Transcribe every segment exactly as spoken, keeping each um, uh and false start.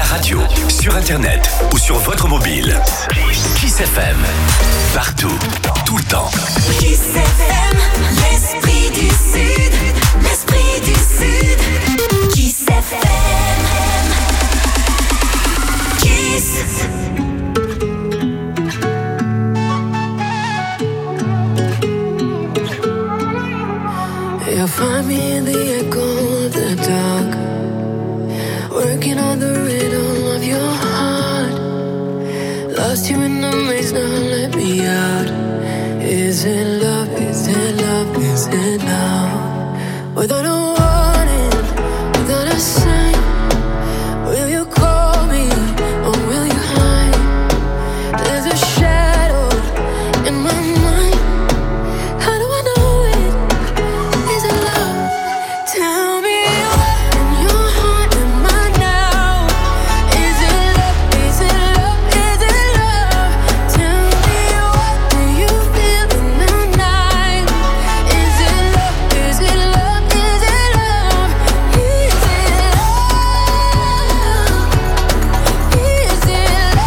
radio, sur internet ou sur votre mobile. Kiss F M. Partout, tout le temps. Kiss F M, l'esprit du Sud, l'esprit du Sud. Kiss F M. Kiss. You'll find me in the echo of the dark, working on the rhythm of your heart. Lost you in the maze, now let me out. Is it love, is it love, is it love? Without a warning, without a sign, will you call me or will you hide? There's a shadow in my mind. How do I know it? Is it love? Tell me what in your heart am I now? Is it love? Is it love? Is it love? Tell me what do you feel in the night? Is it love? Is it love? Is it love? Is it love? Is it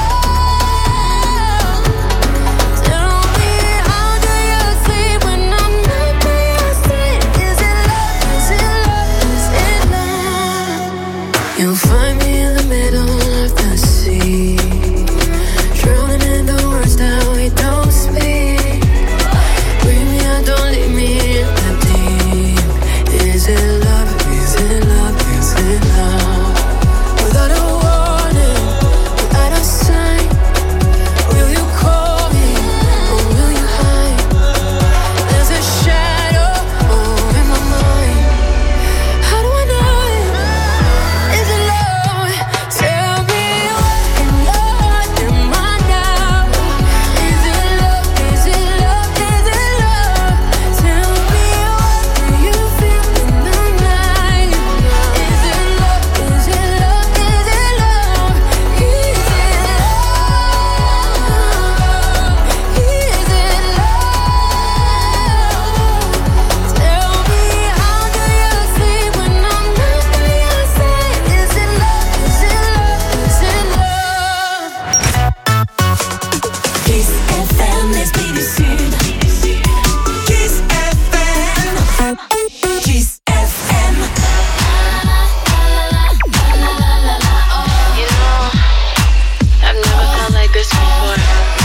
love? Tell me how do you sleep when I'm not by your side? Is it love? Is it love? Is it love? You'll find me in the middle of the sea, drowning in the words that we don't speak. Bring me out, don't leave me in the deep. Is it love? Is it love? Is it love? Without a warning, without a sign, will you call me or will you hide? There's a shadow oh, in my mind. How do I know it? Is it love? Tell me what in your heart am I now? Is it love? Is it love? Is it love? Tell me what do you feel in the night? Is it love? Is it love? Is it love? Is it love? Is it love? Tell me how do you sleep when I'm not by your side? Is it love? Is it love? Is it love? Kiss F M, l'esprit du Sud. Kiss F M. Kiss F M. You know, I've never felt like this before.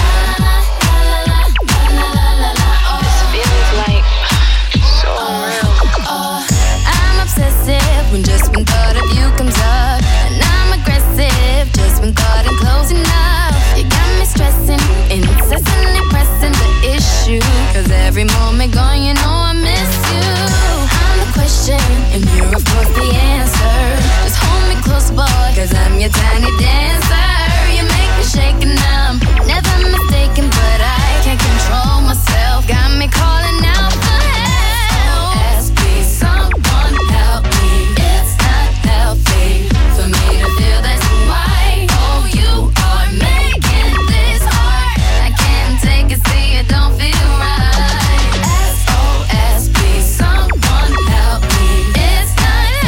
This feels like so real. I'm obsessive when just one thought of you comes up, and I'm aggressive just when thought of closing up. You got me stressing, incessantly pressing the issue, 'cause every moment gone, you know I miss you. I'm the question, and you're of course the answer. Just hold me close, boy, 'cause I'm your tiny dancer. You make me shake and numb, never mistaken, but I can't control myself. Got me calling out for help. S P, someone help me. It's not healthy for me to feel this way. Oh, you are making this hard. I can't take it, see it don't feel right. S O S, please someone help me. It's not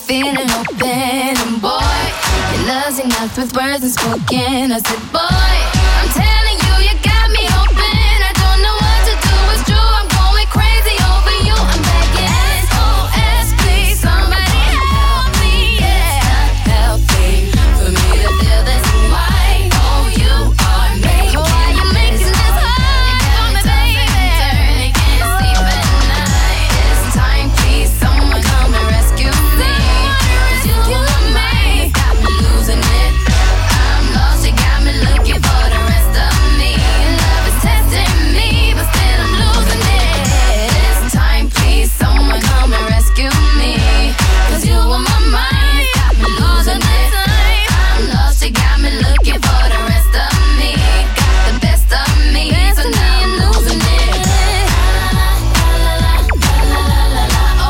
feeling open. And boy, your love's enough with words unspoken. I said, boy, I'm telling you, you got me open. I don't know what to do, it's true, I'm going crazy over you. I'm begging, S O S, please, somebody help me. Yeah, it's not healthy for me to feel this way. Oh, you are making, why you making this hard for me, baby? Turn, can't sleep at night. It's time, please, someone come and rescue me. 'Cause you and me got me losing it. I'm lost, you got me looking for the rest of me. Love is testing me, but still I'm losing it. This time, please, someone come and rescue me. 'Cause you on my mind, got me losing it. I'm lost, you got me looking for the rest of me. Got the best of me, so now I'm losing it. La la la la la la la, oh.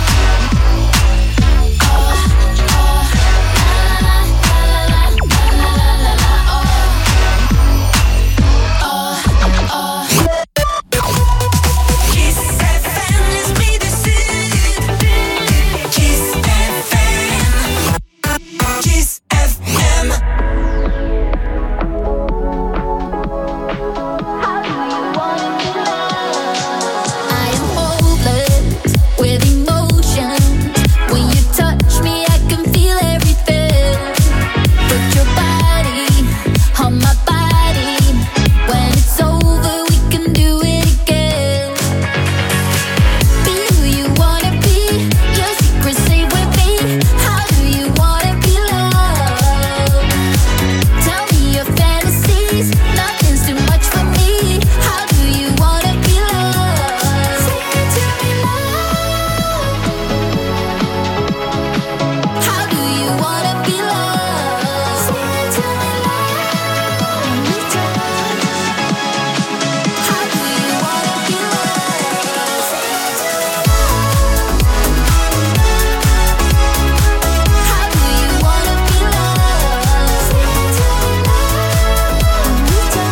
Oh, oh, la la la la la la la la, oh. Oh, oh. Kiss F M, l'esprit du Sud. Kiss F M. Kiss F M. I am hopeless with emotion. When you touch me, I can feel everything. Put your body on my body. When it's over, we can do it again. Be who you wanna be. Your secrets stay with me. How do you wanna be loved? Tell me your fantasies. Nothing's too much for me. How do you wanna be loved? Say it to me, love. How do you wanna be loved? Say it to me, love. Me too. How do you wanna be loved? Say it to me, love. How do you wanna be loved? Say it to me, love. Me too.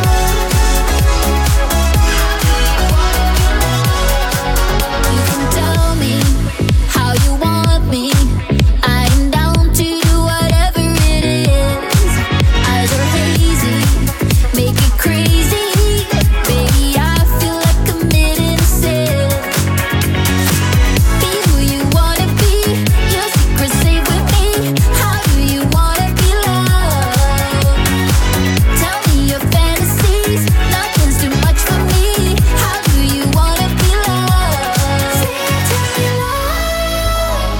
You can tell me how you want me. I am down to do whatever it is. Eyes are hazy, make it crazy. Baby, I feel like committing a sin. Be who you wanna be. Your secrets stay with me. How do you wanna be loved? Tell me your fantasies. Nothing's too much for me. How do you wanna be loved? Say it to me, love.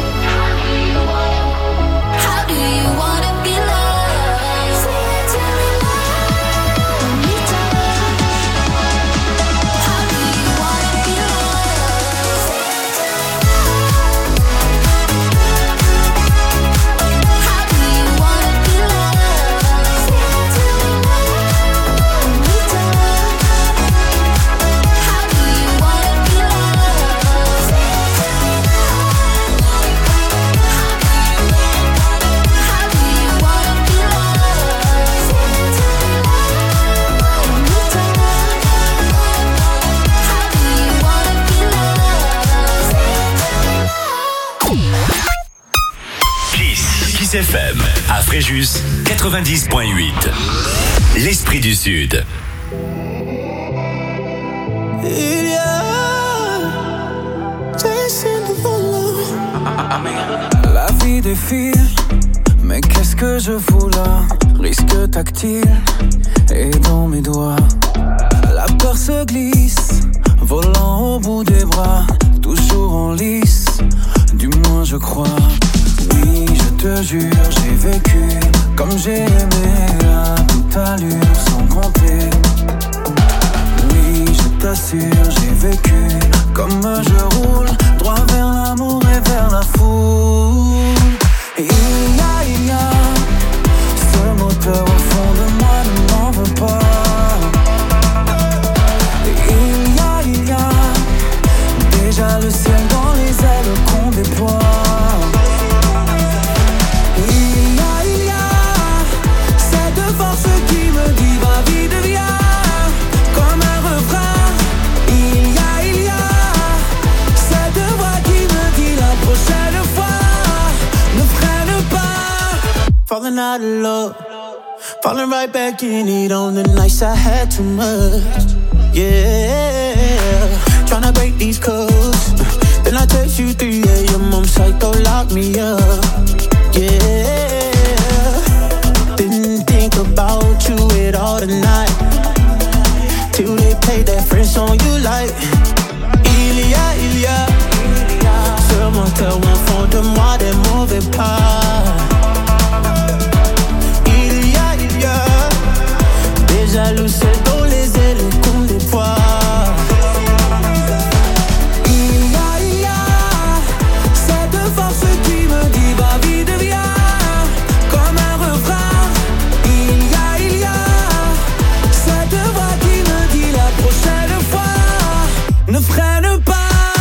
How do you wanna be loved? Say it to me, love. Me too. How do you wanna be loved? Say it to me, love. How do you wanna be loved? Say it to me, love. Me too. How do you wanna be loved? Say it to me, love. How do you wanna be loved? Say it to me, love. Me too. How do you wanna be loved? Say it to me, love. Kiss. Kiss F M. À Fréjus, quatre-vingt-dix point huit. L'esprit du Sud. Il y a Jason Derulo. La vie défile, mais qu'est-ce que je fous là? Risque tactile et dans mes doigts. La peur se glisse, volant au bout des bras, toujours en lice, du moins je crois. Oui, je te jure, j'ai vécu comme j'ai aimé à toute allure sans compter. Oui, je t'assure, j'ai vécu comme je roule, droit vers l'amour et vers la foule. Et il y a, il y a ce moteur au fond de moi, ne m'en veux pas. Et il y a, il y a déjà le ciel dans les ailes qu'on déploie. Il y a, il y a cette force qui me dit va vite, viens, comme un refrain. Il y a, il y a falling out of love. Falling right back in it on the nights I had too much. Yeah, tryna break these codes. Then I text you three a.m. I'm psycho, lock me up. Yeah, didn't think about you at all tonight. Till they played that French song you like. Il y a, il y a sur mon cœur au fond de moi des mauvais pas. Il y a, il y a des jaloux seuls dans les ailes comme des poids. Il y a, il y a cette force qui me dit va vite viens comme un refrain. Il y a, il y a cette voix qui me dit la prochaine fois ne freine pas.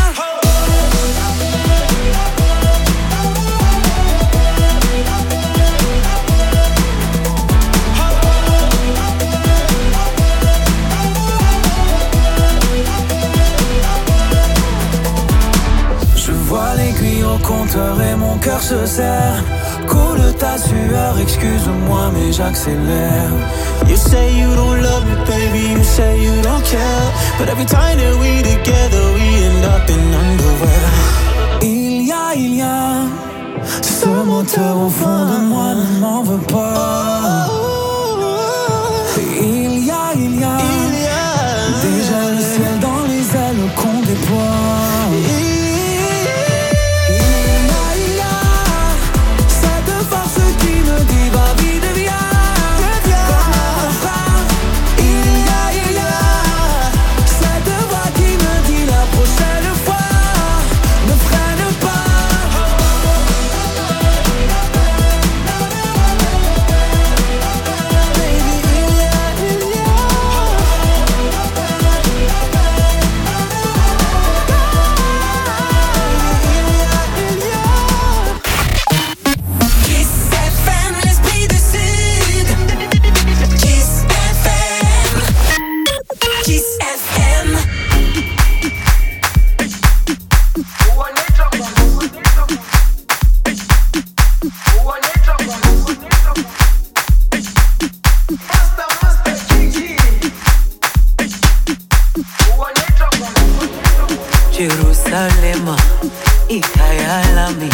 Compteur et mon cœur se serre. Coule ta sueur, excuse-moi mais j'accélère. You say you don't love me baby, you say you don't care. But every time that we together we end up in underwear. Il y a, il y a ce moteur au fond de moi ne m'en veut pas. Il y a, il y a, il y a déjà le ciel dans les ailes qu'on déploie. Jerusalema ikayalami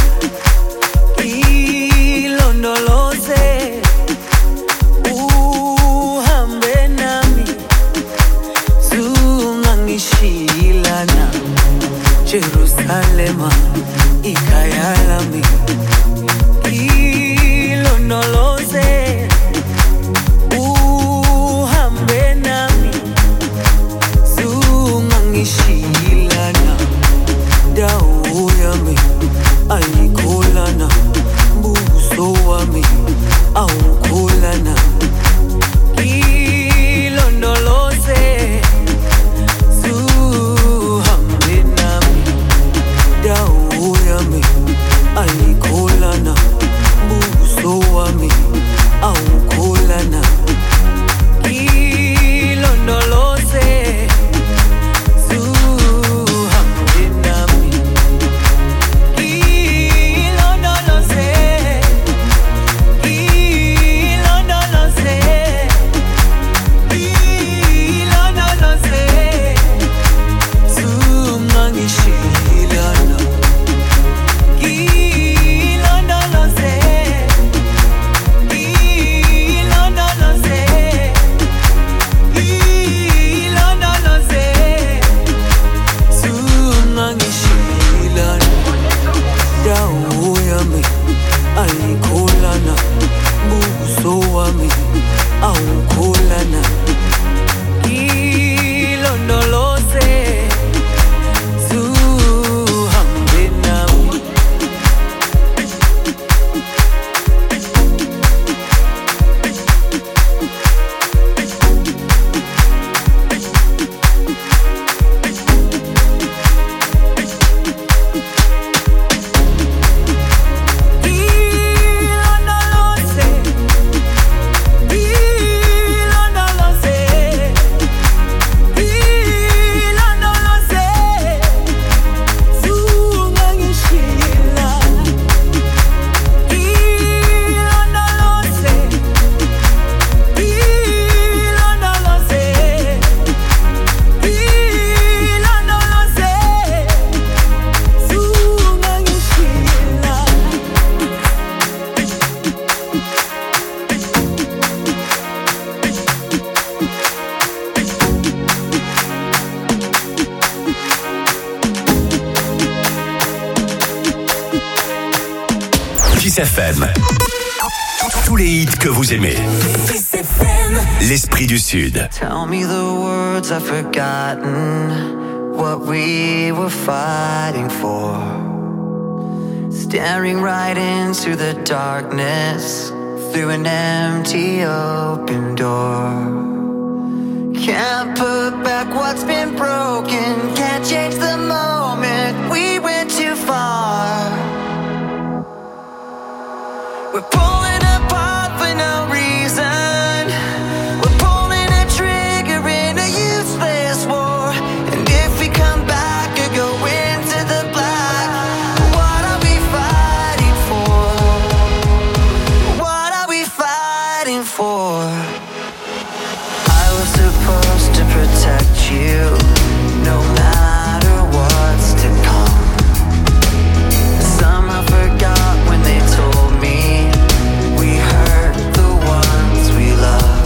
ilondoloze uhambe nami zungangishilana. Jerusalema ikayalami ilondoloze uhambe nami zungangishilana. Dawo yami ayikholana, buso wami awukholana. Ilondoloze zuhambe nami. Dawo yami ayikholana, buso wami Kiss F M. Tous les hits que vous aimez. Kiss F M. L'Esprit du Sud. Tell me the words I've forgotten, what we were fighting for. Staring right into the darkness, through an empty open door. Can't put back what's been broken, can't change the moment we went too far. We're pulling apart for no reason. We're pulling a trigger in a useless war. And if we come back or go into the black, what are we fighting for? What are we fighting for? I was supposed to protect you, no matter what's to come. Somehow forgot when they told me we hurt the ones we love.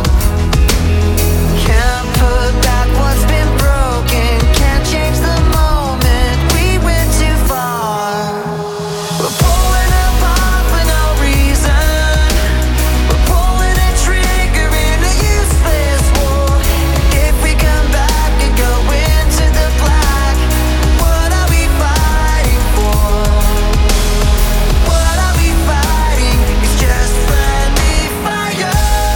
Can't put back what's been broken, can't change the moment we went too far. We're pulling apart for no reason. We're pulling a trigger in a useless war. If we come back and go into the black, what are we fighting for? What are we fighting? It's just friendly fire.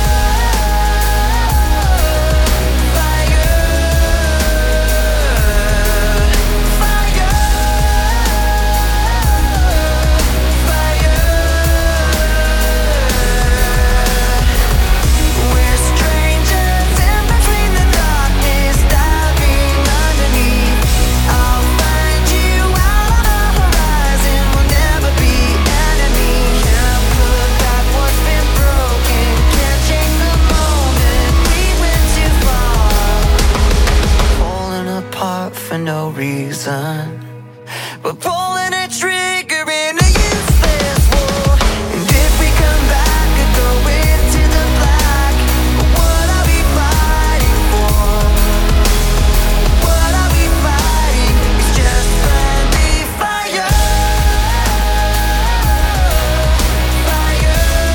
Fire. Fire. Fire. We're strangers in between the darkness, diving underneath. I'll find you out on the horizon. We'll never be enemies. Can't put back what's been broken. Can't change the moment we went too far. Falling apart for no reason. We're pulling a trigger in a useless war. And if we come back and go into the black, what are we fighting for? What are we fighting? It's just friendly fire. Fire.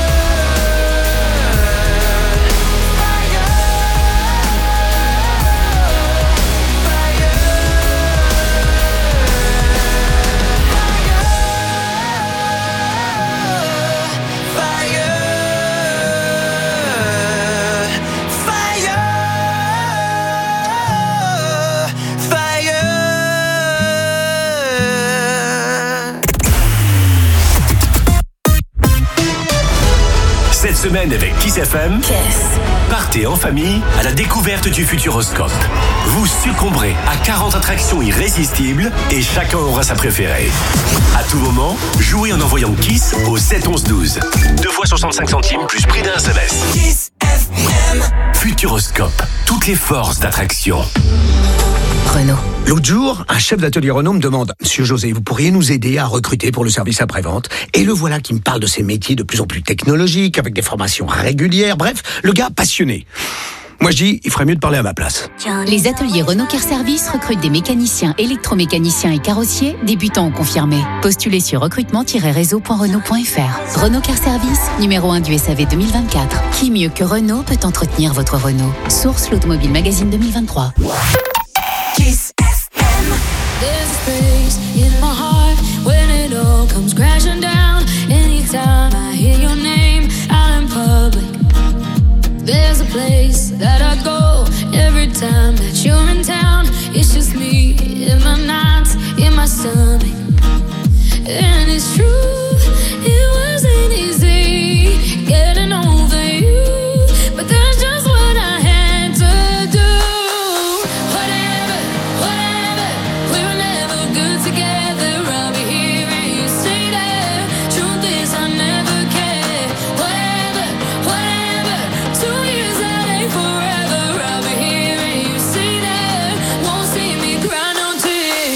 Cette semaine avec Kiss F M, partez en famille à la découverte du Futuroscope. Vous succomberez à quarante attractions irrésistibles et chacun aura sa préférée. À tout moment, jouez en envoyant Kiss au sept onze douze. deux fois soixante-cinq centimes plus prix d'un S M S. Kiss F M. Futuroscope, toutes les forces d'attraction. Renault. L'autre jour, un chef d'atelier Renault me demande « Monsieur José, vous pourriez nous aider à recruter pour le service après-vente ?» Et le voilà qui me parle de ces métiers de plus en plus technologiques, avec des formations régulières, bref, le gars passionné. Moi je dis, il ferait mieux de parler à ma place. Les ateliers Renault Car Service recrutent des mécaniciens, électromécaniciens et carrossiers, débutants ou confirmés. Postulez sur recrutement tiret réseau point renault point f r. Renault Car Service, numéro un du S A V deux mille vingt-quatre. Qui mieux que Renault peut entretenir votre Renault? Source l'Automobile Magazine deux mille vingt-trois. Kiss F M. There's a space in my heart when it all comes crashing down. Anytime I hear your name out in public, there's a place that I go every time that you're in town. It's just me in my nights, in my stomach. And it's true, it wasn't easy getting over you, but that's just what I had to do. Whatever, whatever, we were never good together. I'll be here and you stay there. Truth is I never cared. Whatever, whatever, two years that ain't forever. I'll be here and you stay there. Won't see me cry no tears.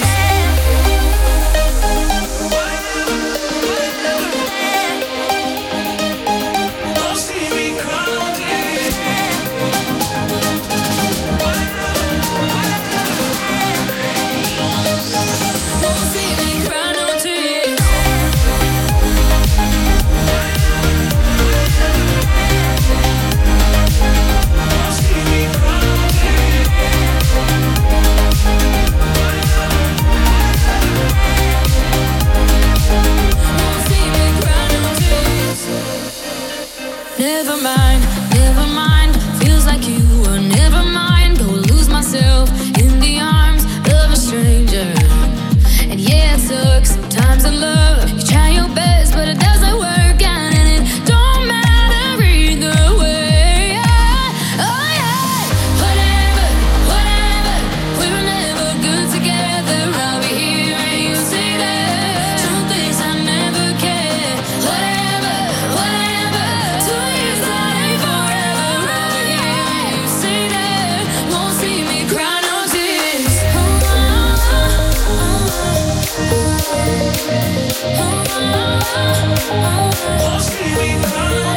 And yeah, it sucks sometimes in love. You try your best, but it doesn't work out, and it don't matter either way. Oh yeah, whatever, whatever. We were never good together. I'll be here and you say that. Truth is, I never cared. Whatever, whatever. Two years that ain't forever. I'll be here and you say that. Won't see me cry no tears. Oh, oh, oh, oh, oh, oh, oh. Won't see me cry.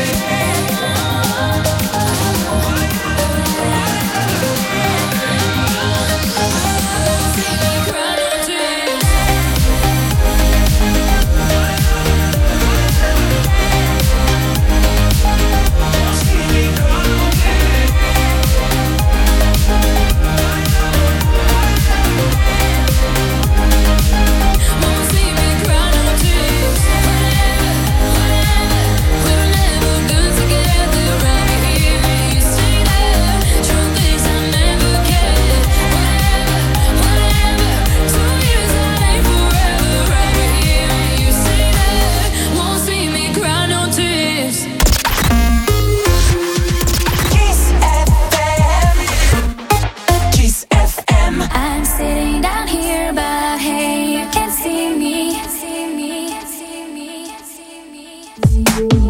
I'm sitting down here, but hey, you can't see me. See me, see me, see me.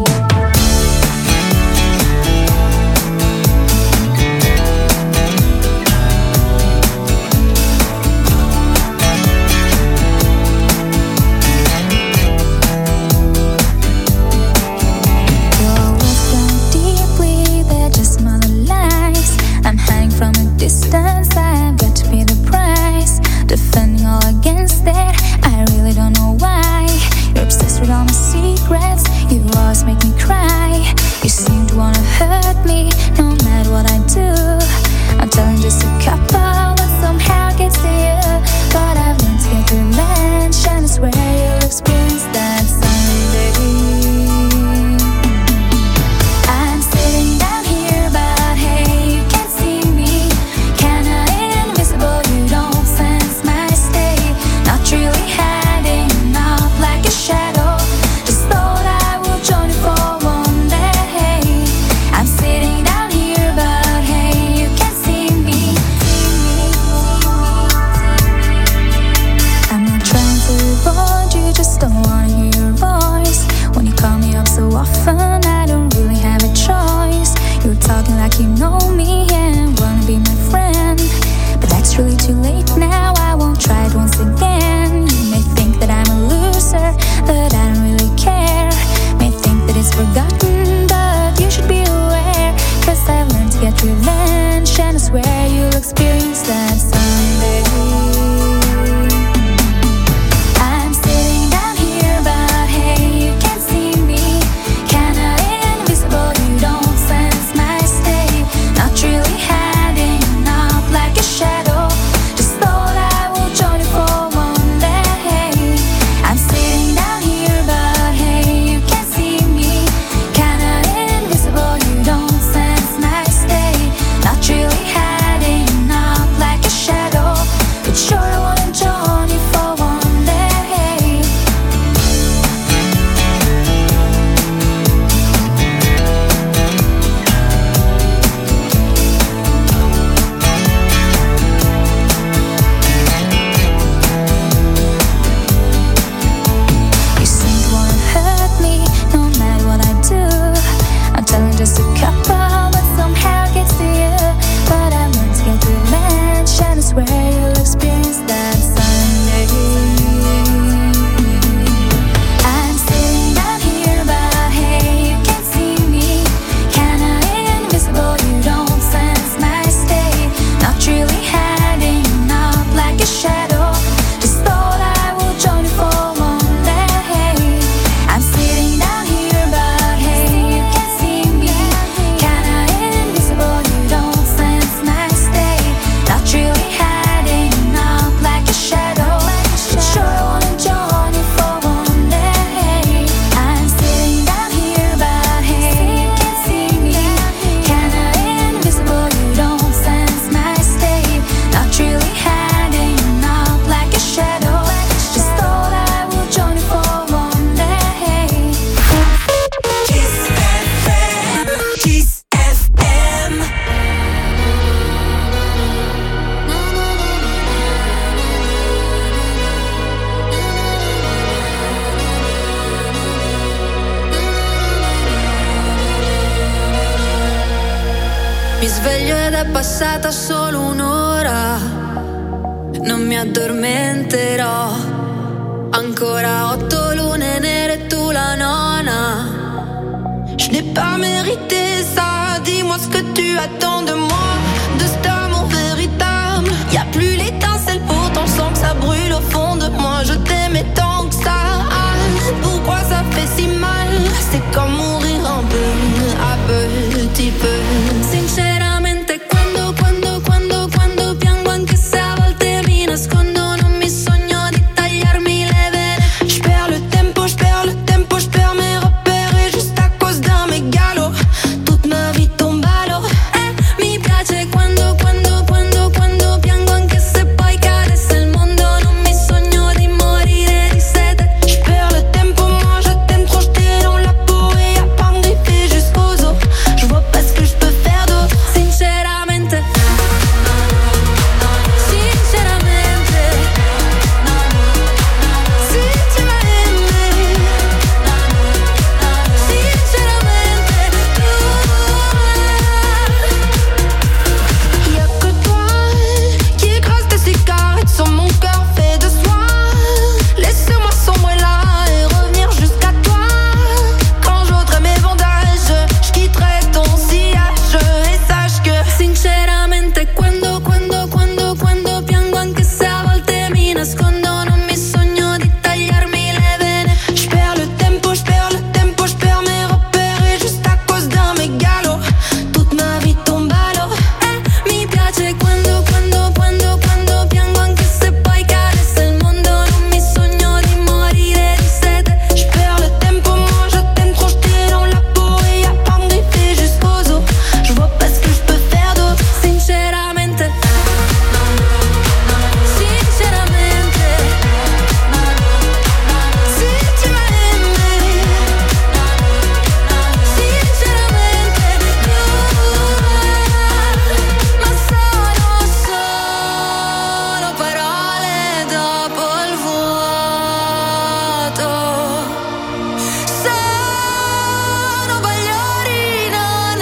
Your words burn deeply, they're just mother lies. I'm hiding from a distance, I've got to pay the price. Defending all against that, I really don't know why. You're obsessed with all my secrets, you always make me cry. You seem to wanna hurt me, no matter what I do. I'm telling just a couple, but somehow gets to you. But I've learned to get revenge, and I swear you'll experience that someday. I'm sitting down here, but hey, you can't see me. Kinda invisible, you don't sense my state. Not really sveglio ed è passata solo un'ora. Non mi addormenterò. Ancora otto lune nere e tu la nona. Je n'ai pas mérité ça. Dis-moi ce que tu attends de moi, de cet amour véritable. Y'a plus l'étincelle, pourtant je sens que ça brûle au fond de moi. Je t'aimais tant que ça. Pourquoi ça fait si mal? C'est comme mourir un peu, à petit peu. Sinceramente quando, quando, quando, quando piango, anche se a volte mi nascondo, non mi sogno di tagliarmi le vene. Je perds le tempo, je perds le tempo, je perds mes repères et juste à cause d'un mégalo, toute ma vie tombe à l'eau. Eh, mi piace quando, quando, quando, quando piango, anche se poi cadesse il mondo, non mi sogno di morire di sete. Je perds le tempo, moi je t'aime trop, je t'ai dans la peau et y'a pas me griffer jusqu'aux os. Je vois pas ce que je peux faire d'autre, sinceramente. Sinceramente, si tu m'as aimé, sinceramente, y'a que toi qui écrase tes cigarettes sur mon cœur fait de soie. Laisse-moi sombrer là et revenir jusqu'à toi. Quand j'ôterai mes bandages, je quitterai ton sillage et sache que sinceramente quando, quando, quando, quando piango, anche se a volte mi nascondo, non mi sogno di tagliarmi le vene. Je perds le tempo, je perds le tempo, je perds mes repères et juste à cause d'un mégalo, toute ma vie tombe à l'eau. Eh, mi piace quando, quando, quando, quando piango, anche se poi cadesse il mondo, non mi sogno di morire di sete. Je perds le tempo, moi je t'aime trop, je t'ai dans la peau et y'a pas me griffer jusqu'aux os. Je vois pas ce que je peux faire d'autre, sinceramente. Sinceramente, si tu m'as aimé, sinceramente, ma sono solo parole dopo il vuoto. Sono bagliori, non è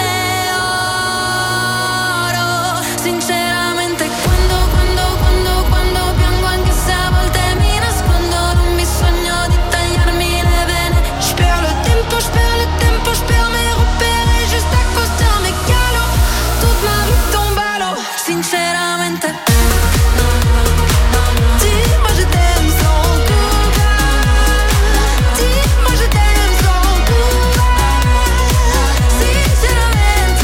oro. Sinceramente quando, quando, quando, quando piango, anche se a volte mi nascondo, non mi sogno di tagliarmi le vene. Je perds le tempo, je perds le tempo, je perds mes repères et juste à cause d'un mégalo, toute ma vie tombe à l'eau. Sinceramente, dis-moi je t'aime sans couvert. Dis-moi je t'aime sans couvert. Sinceramente,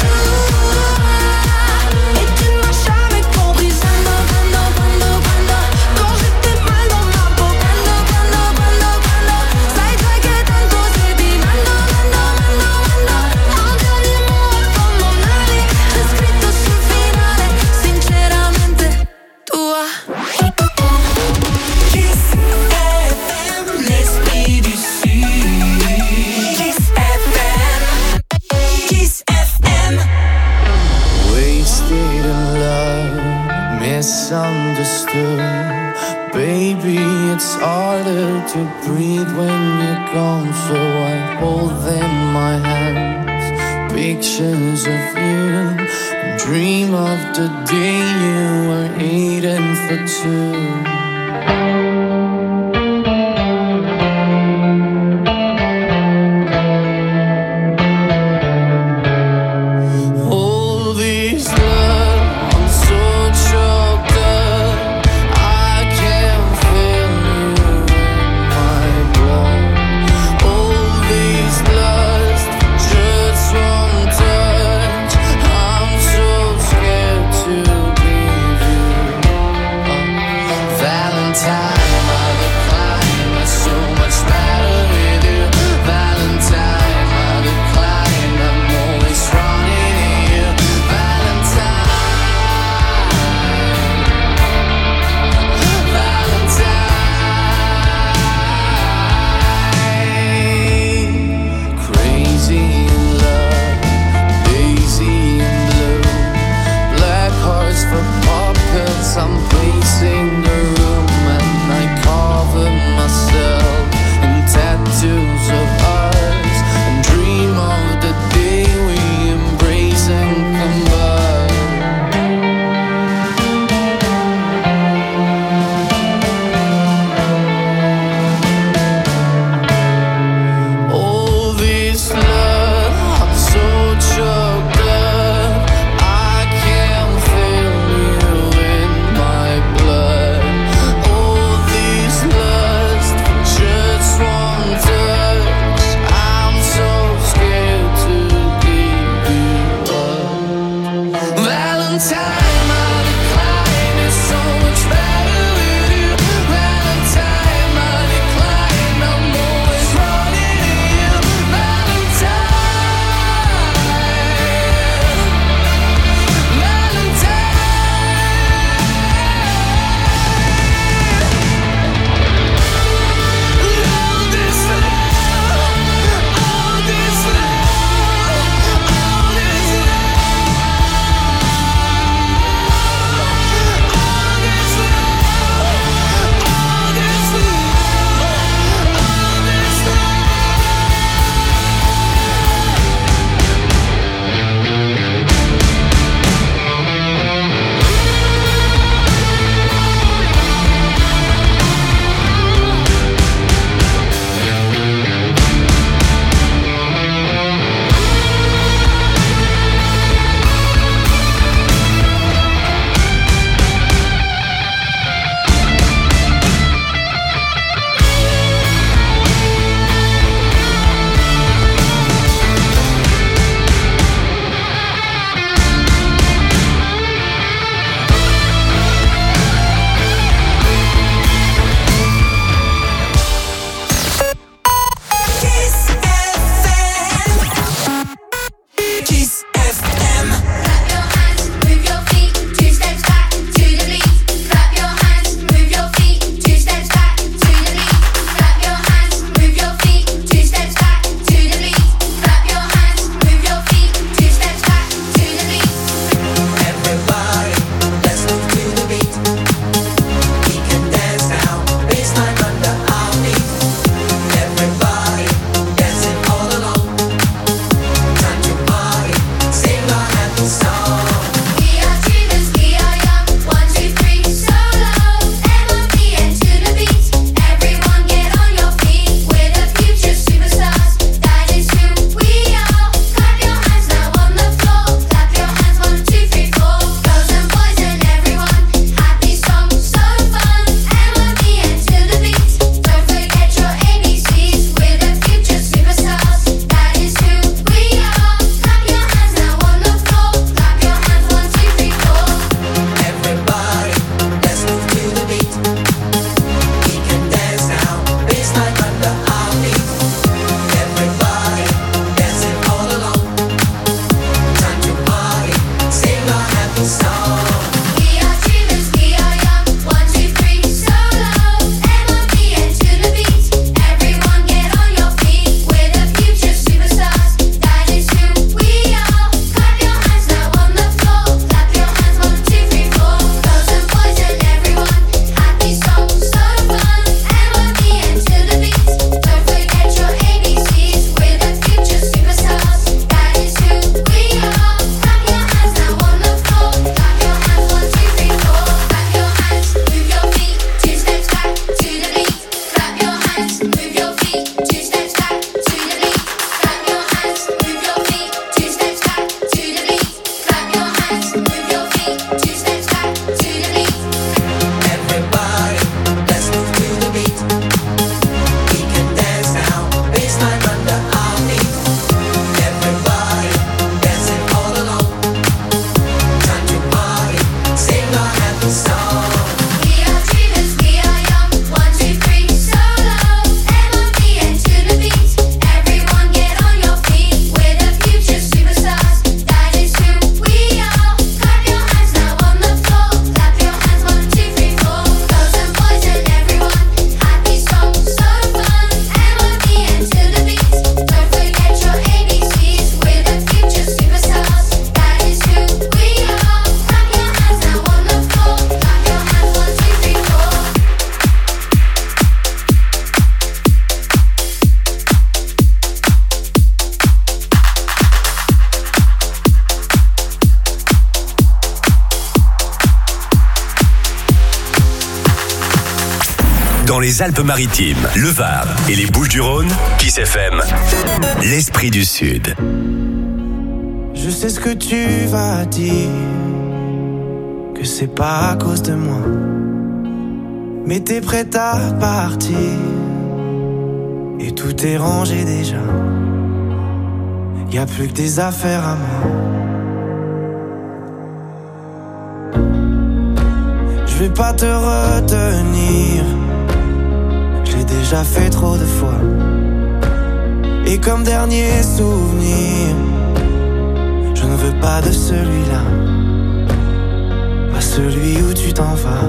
et tu ne m'as jamais compris. Quando, quando, quando, quando, quand j'étais mal dans ma peau. Quando, quando, quando, quando, sai già che tanto sei di mando, mando, mando, mando. Un dernier mot avant mon aller, c'è scritto sul finale, sinceramente tua. Kiss F M, l'esprit du Sud. Kiss F M, Kiss F M. Wasted in love, misunderstood. Baby, it's harder to breathe when you're gone, so I hold in my hands pictures of you. Dream of the day you were eating for two. All these love, I'm so choked up. I can't feel you in my blood. All these lust, just one touch. I'm so scared to leave you. Valentine, I decline. I'm so much better with you. Valentine, I decline. I'm always running to you. Valentine, Valentine. Crazy in love, daisy in blue. Black hearts for pockets. I'm pacing the room at night. Dans les Alpes-Maritimes, le Var et les Bouches-du-Rhône, Kiss F M, l'Esprit du Sud. Je sais ce que tu vas dire, que c'est pas à cause de moi, mais t'es prête à partir, et tout est rangé déjà. Y'a plus que des affaires à moi. Je vais pas te retenir, je l'ai déjà fait trop de fois. Et comme dernier souvenir, je ne veux pas de celui-là, pas celui où tu t'en vas.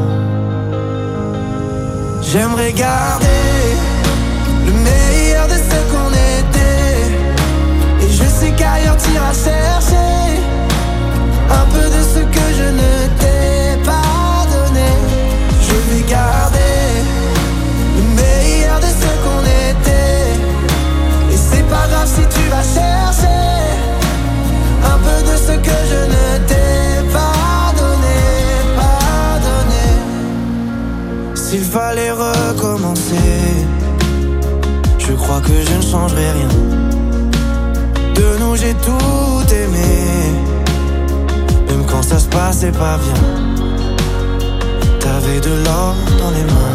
J'aimerais garder le meilleur de ce qu'on était, et je sais qu'ailleurs t'iras chercher un peu de ce que je ne t'ai pas donné. Je vais garder le meilleur de ce qu'on était, et c'est pas grave si tu vas chercher un peu de ce que je ne t'ai pas donné, pas donné. S'il fallait recommencer, je crois que je ne changerai rien. De nous j'ai tout aimé, même quand ça se passait pas bien. T'avais de l'or dans les mains.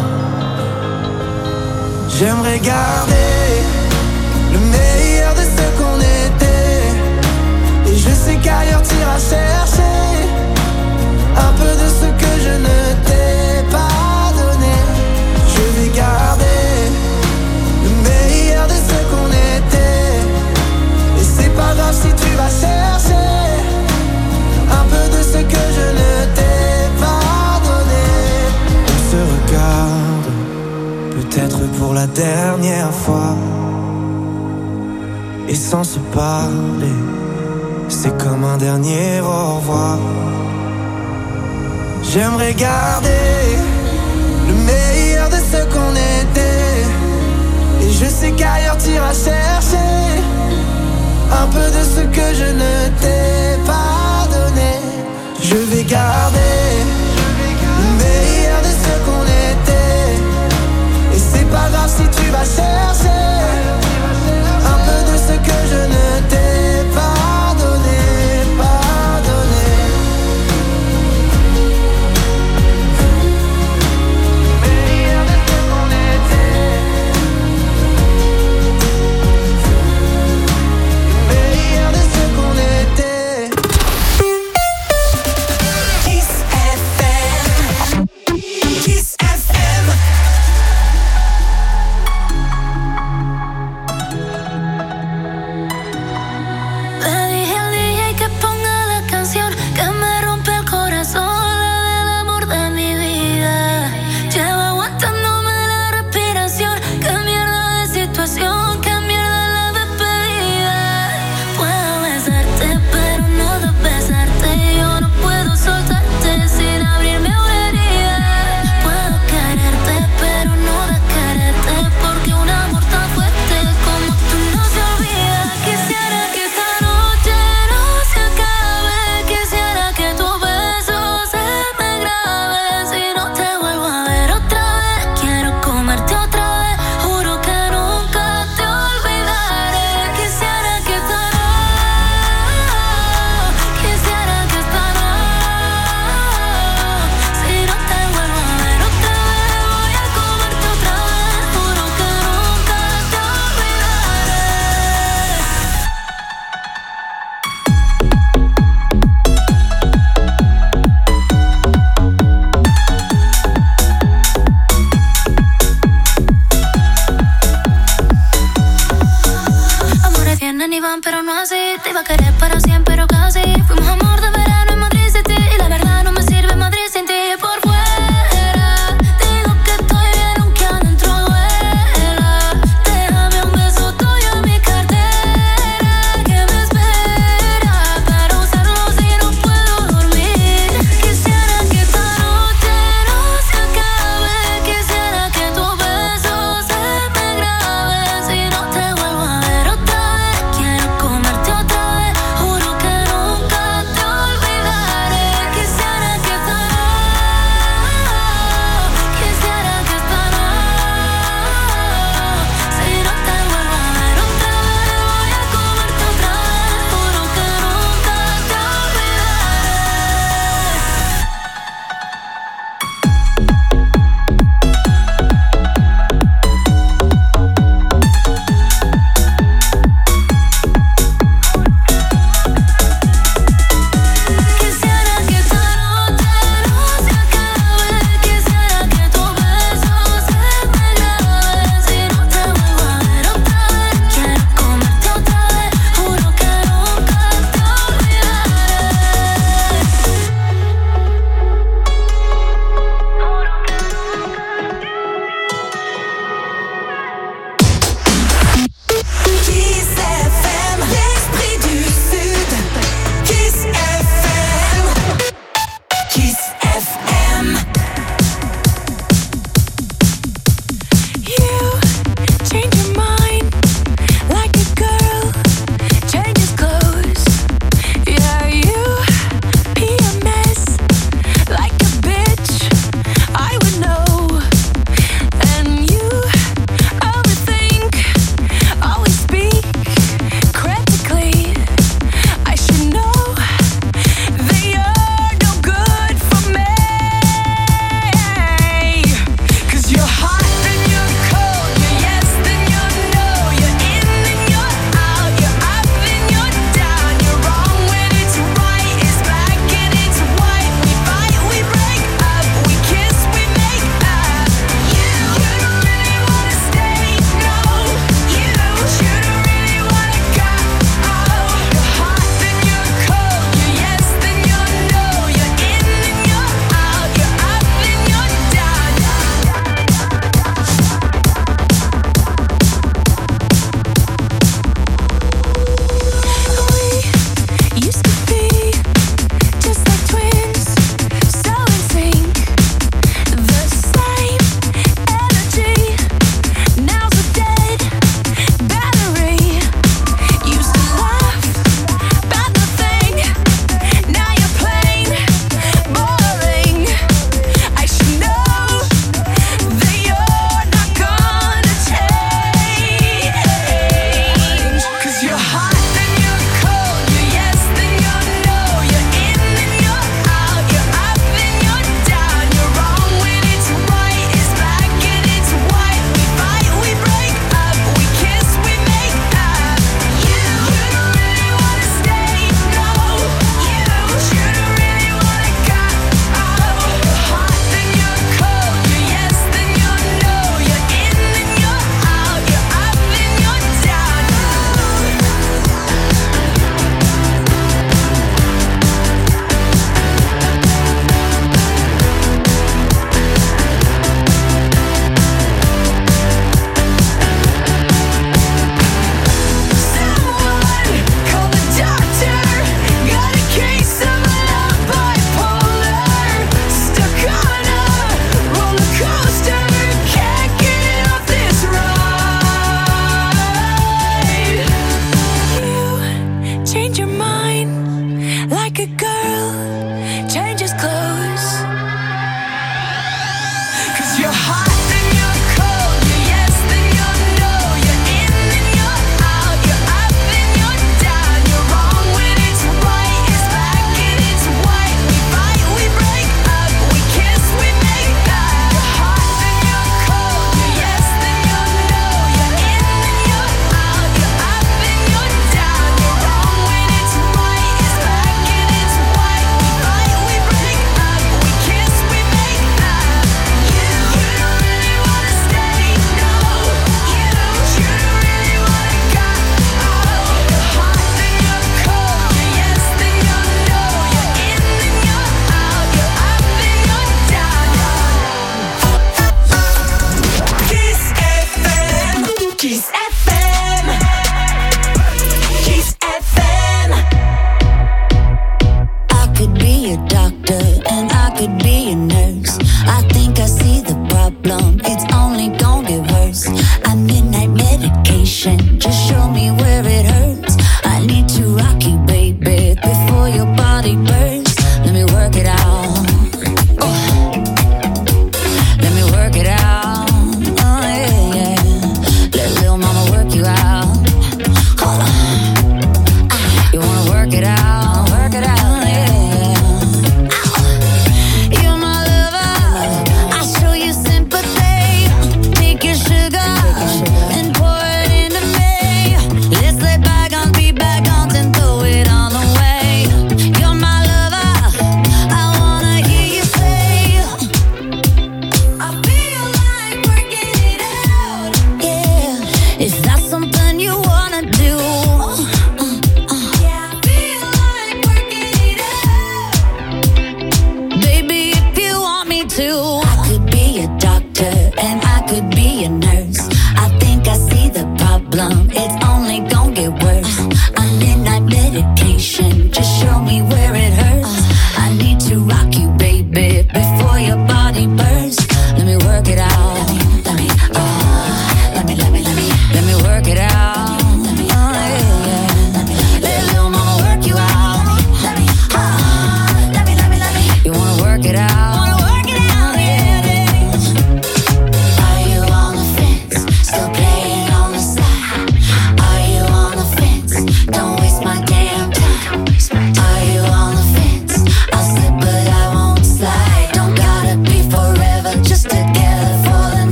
J'aimerais garder le meilleur de ce qu'on était, et je sais qu'ailleurs t'iras chercher un peu de ce que je ne t'ai pas donné. Je vais garder le meilleur de ce qu'on était, et c'est pas grave si tu vas chercher un peu de ce que je ne t'ai pas donné. On se regarde, peut-être pour la dernière fois, et sans se parler, c'est comme un dernier au revoir. J'aimerais garder le meilleur de ce qu'on était, et je sais qu'ailleurs t'iras chercher un peu de ce que je ne t'ai pas donné. Je vais garder le meilleur de ce qu'on était, et c'est pas grave si tu vas chercher un peu de ce que je ne t'ai pas donné, pas donné. Le meilleur de ce qu'on était, le meilleur de ce qu'on était. Kiss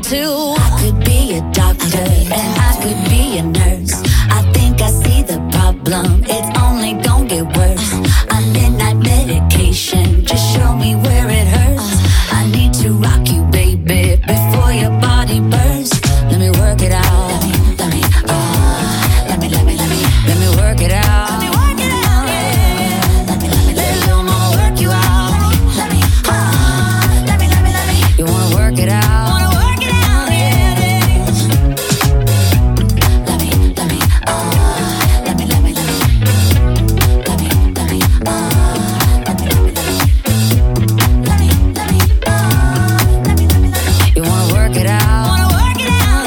too. I could be a doctor and I could be a nurse. I think I see the problem, it's only gonna get worse. A midnight medication, just show me where it hurts. I need to rock you, baby, before your body bursts. Let me work it out. Let me, let me, uh, let me, let me, let me, let me work it out. Let me work it out. Yeah. Let me, let me, let little mama work you out. Let me, uh, let me, let me, let me. You wanna work it out? Wanna work it out? Yeah. Let me, let me, uh, let me, let me, let me, let me, let me, uh, let me, let me, let me, let me, let me, uh, let me, let me, let me. You wanna work it out? Wanna work it out?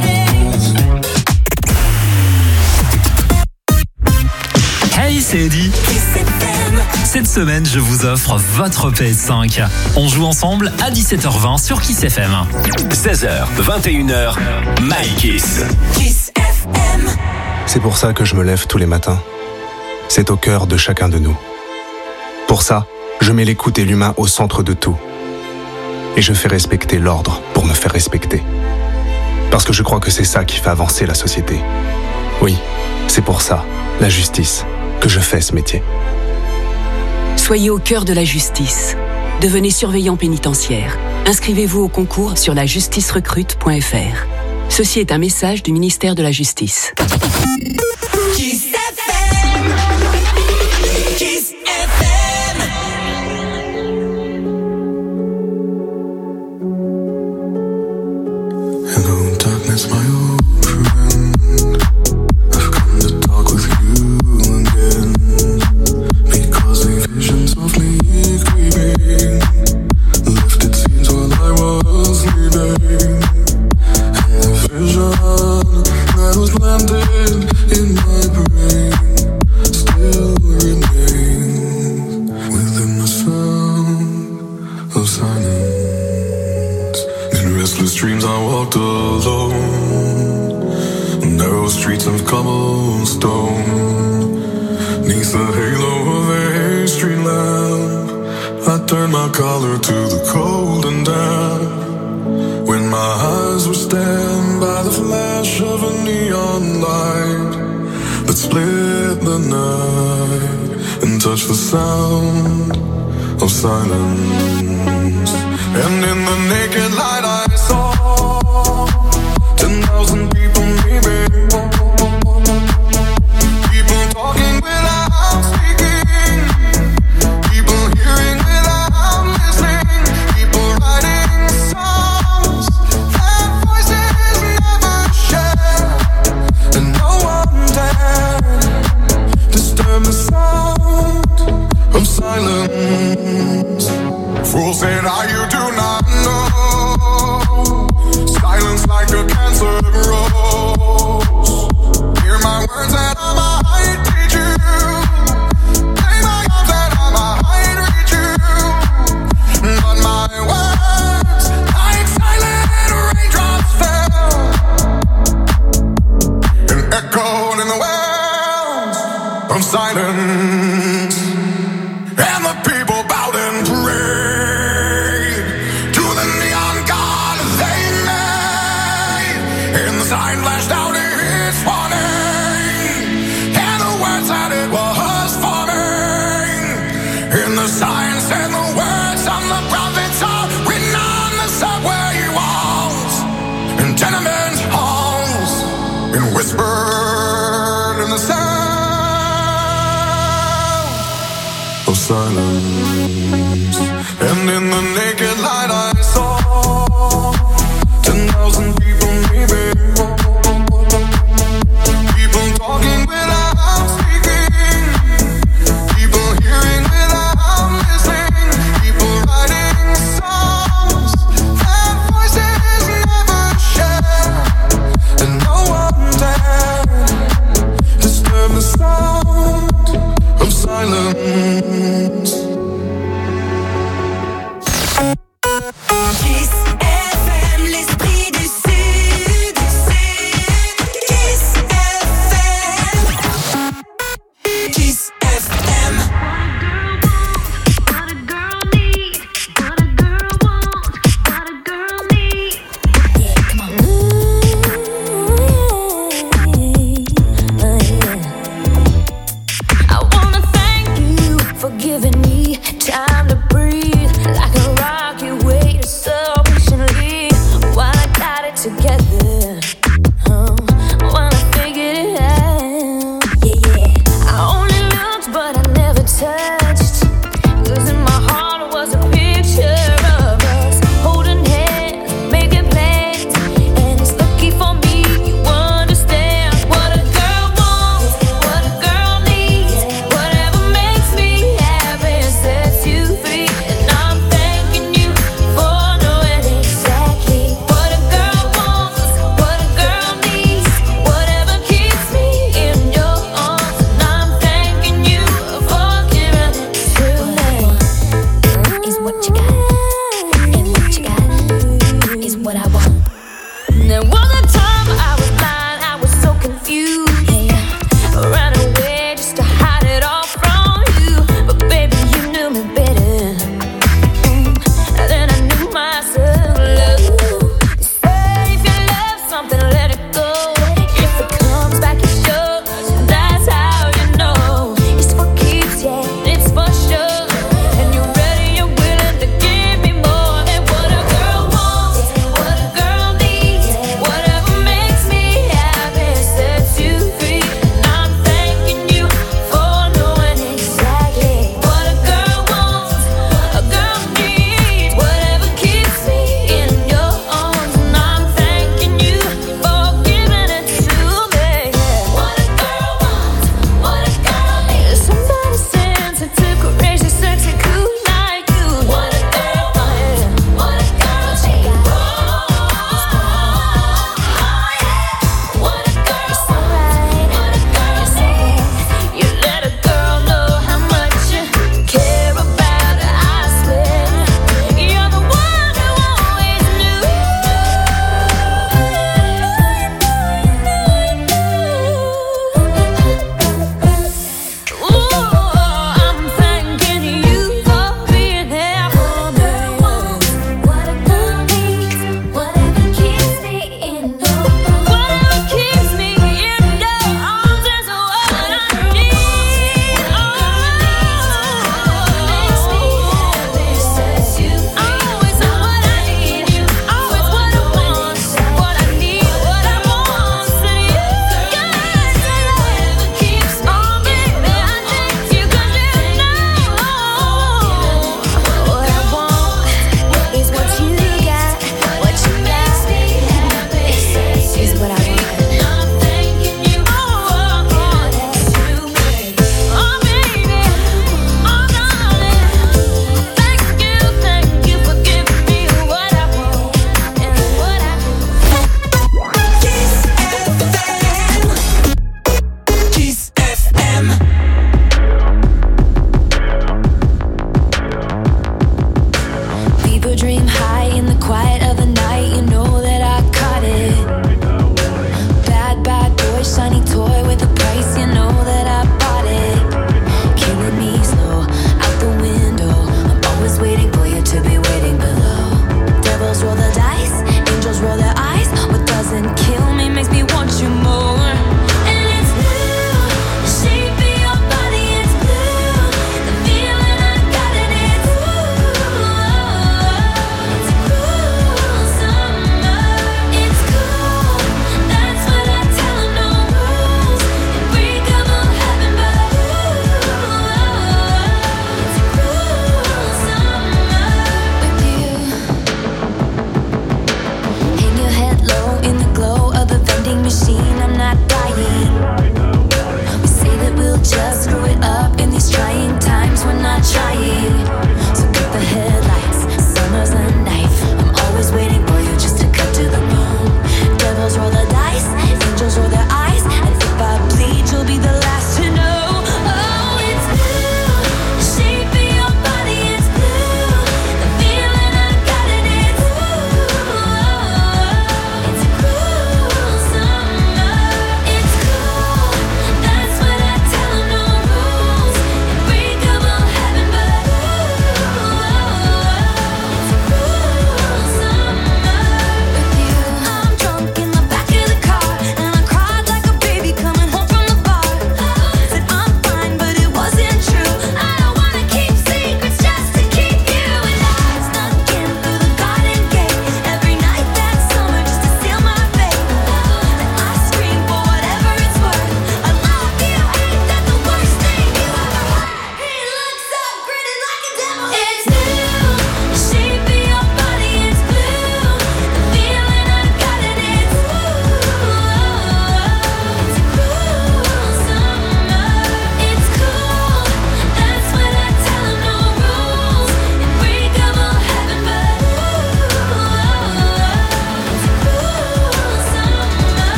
Yeah. Hey, c'est Eddie. Cette semaine, je vous offre votre P S cinq. On joue ensemble à dix-sept heures vingt sur Kiss F M. seize heures, vingt et une heures, My Kiss. Kiss F M. C'est pour ça que je me lève tous les matins. C'est au cœur de chacun de nous. Pour ça, je mets l'écoute et l'humain au centre de tout. Et je fais respecter l'ordre pour me faire respecter. Parce que je crois que c'est ça qui fait avancer la société. Oui, c'est pour ça, la justice, que je fais ce métier. Soyez au cœur de la justice. Devenez surveillant pénitentiaire. Inscrivez-vous au concours sur la justice recrute point f r. Ceci est un message du ministère de la Justice. Kiss F M. Kiss F M. Hello, darkness, my old friend. I've come to talk with you again. Because a vision softly creeping left its scenes while I was sleeping. And the vision that was planted in my brain still remains within the sound of silence. In restless dreams I walked alone, narrow streets of cobblestone, neath the halo of a street lamp. I turned my collar to the cold and damp, when my eyes were stabbed by the flash of a neon light that split the night and touched the sound of silence. And in the naked light I saw ten thousand people maybe, people talking without speaking, people hearing without listening, people writing songs that voices never share, and no one dared disturb the sound of silence. Fools said, "Ah, you do not know. Silence like a cancer grows. Hear my words that I might teach you. Play my arms that I might reach you. But my words, like silent raindrops, fell and echoed in the wells of silence. And the people bowed and prayed to the neon god they made. And the sign flashed out its warning, and the words that it was forming. And the sign said the words of the prophets are written on the subway walls and tenement halls, and whispered in the sound of silence. And in the naked light I saw ten thousand people maybe, together. Oh, when I figured it out, yeah, yeah. I only looked, but I never touched. 'Cause in my heart was a picture of us holding hands, making plans, and it's lucky for me you understand what a girl wants, what a girl needs, whatever makes me happy and sets you free. And I'm thanking you for knowing exactly what a girl wants, what a girl needs, whatever keeps me in your arms. And I'm thanking you for giving it to me. Is what you got, and what you got is what I want. Now what